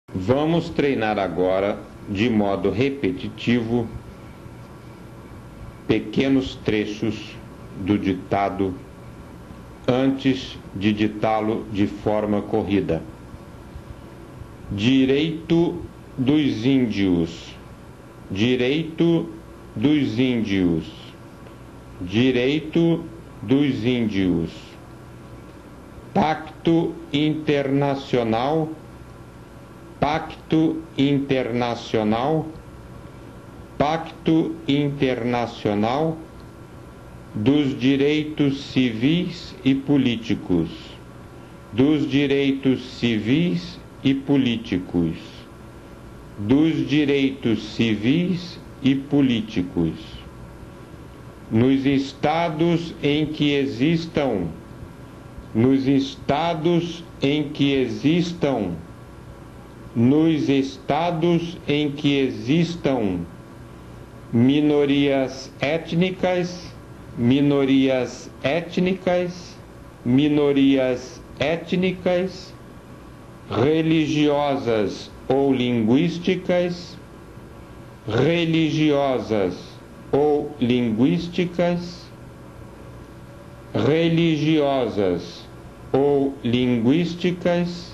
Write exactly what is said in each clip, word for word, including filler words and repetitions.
Vamos treinar agora, de modo repetitivo, pequenos trechos do ditado antes de ditá-lo de forma corrida. Direito dos índios, direito dos índios, direito dos índios. Pacto internacional, pacto internacional, pacto internacional dos direitos civis e políticos, dos direitos civis e políticos, dos direitos civis e políticos, nos estados em que existam, nos estados em que existam, nos estados em que existam minorias étnicas, minorias étnicas, minorias étnicas, religiosas ou linguísticas, religiosas ou linguísticas, religiosas ou linguísticas,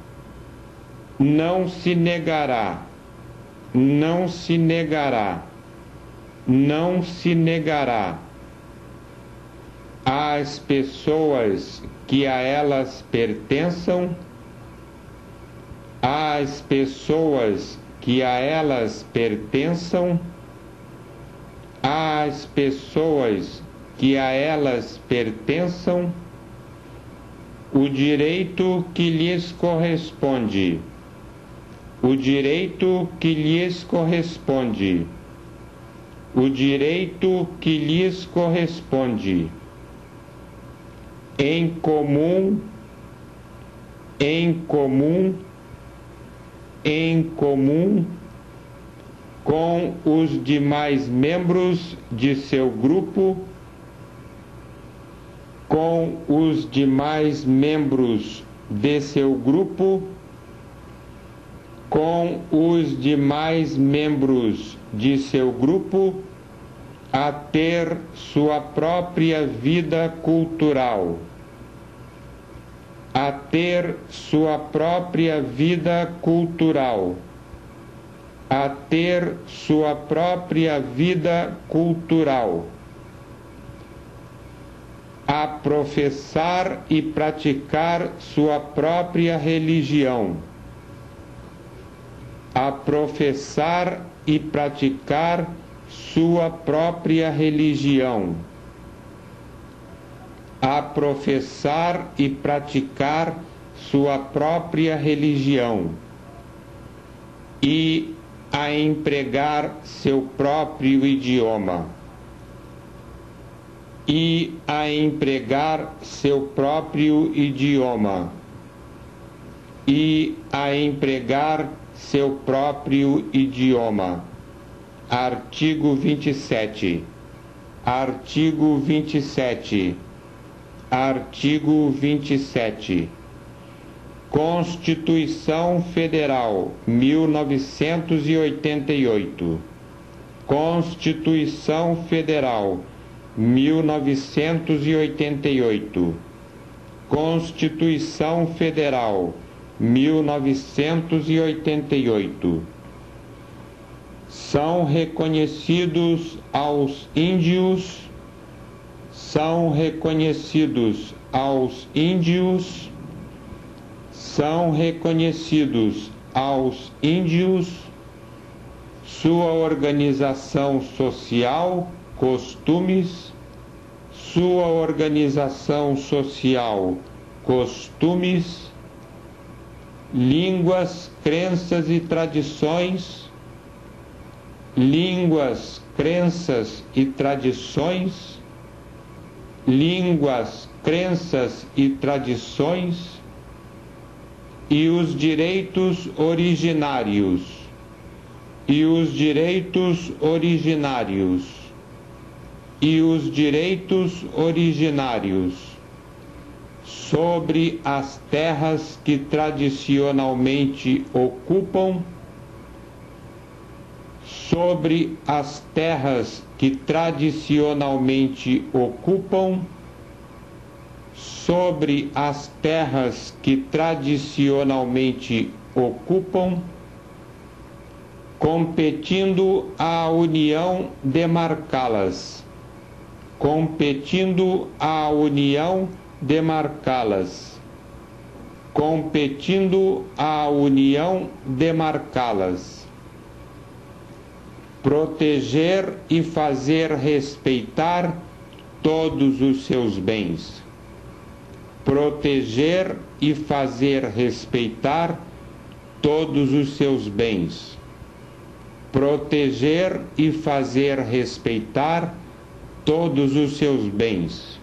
não se negará, não se negará, não se negará às pessoas que a elas pertençam, às pessoas que a elas pertençam, às pessoas que a elas pertençam, o direito que lhes corresponde, o direito que lhes corresponde, o direito que lhes corresponde, em comum, em comum, em comum com os demais membros de seu grupo, com os demais membros de seu grupo, com os demais membros de seu grupo, a ter sua própria vida cultural, a ter sua própria vida cultural, a ter sua própria vida cultural, a professar e praticar sua própria religião, a professar e praticar sua própria religião, a professar e praticar sua própria religião e a empregar seu próprio idioma, e a empregar seu próprio idioma, e a empregar seu próprio idioma. Artigo vinte e sete. Artigo vinte e sete. Artigo vinte e sete. Constituição Federal, mil novecentos e oitenta e oito. Constituição Federal, mil novecentos e oitenta e oito. Constituição Federal, mil novecentos e oitenta e oito. São reconhecidos aos índios, são reconhecidos aos índios, são reconhecidos aos índios sua organização social, costumes, sua organização social, costumes, línguas, crenças e tradições, línguas, crenças e tradições, línguas, crenças e tradições, e os direitos originários, e os direitos originários, e os direitos originários, sobre as terras que tradicionalmente ocupam, sobre as terras que tradicionalmente ocupam, sobre as terras que tradicionalmente ocupam, competindo à União demarcá-las, competindo à União demarcá-las, competindo à União demarcá-las, proteger e fazer respeitar todos os seus bens, proteger e fazer respeitar todos os seus bens, proteger e fazer respeitar todos os seus bens,